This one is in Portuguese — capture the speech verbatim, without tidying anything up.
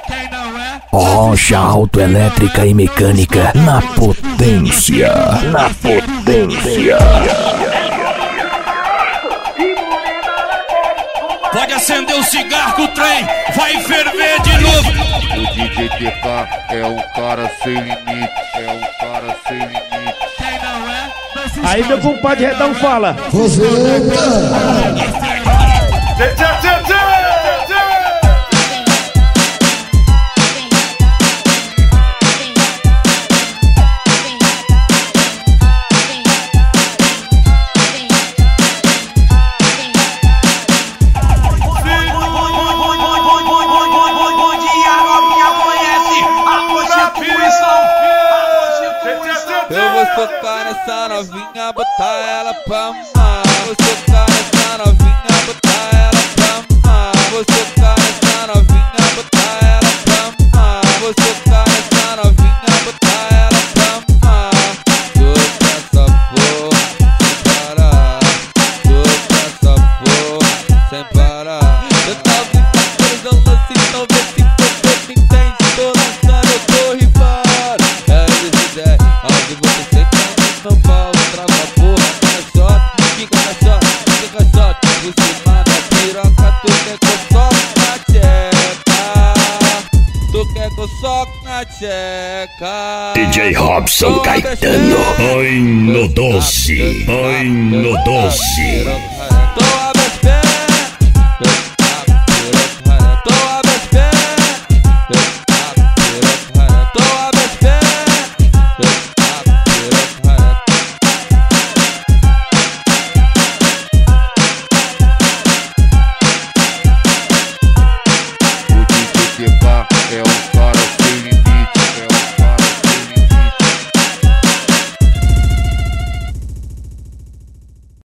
Rocha autoelétrica e mecânica na potência, na potência. Pode acender o cigarro que o trem vai ferver de novo. O D J T K é um cara sem limite, é um cara sem limite. Quem não é? Aí meu compadre Redão fala. Você Eu vou socar nessa novinha, botar ela pra mamar. Vou socar nessa novinha, botar ela pra mamar. Vou socar nessa novinha, botar ela pra mamar. Vou socar nessa novinha, botar ela pra mamar. Soca essa porra sem parar. Soca essa porra sem parar. Eu tava em fatores, eu lance, então vê se você me entende. Tô lançando, eu tô rifando. É esse ideia. Onde você senta no pau, trava a porra, caixote, fica caixote, fica caixote. Por cima da piroca, tu quer que eu soque na tcheca. Tu quer que eu soque na tcheca. D J Robson Caetano, ai no doce, ai no doce.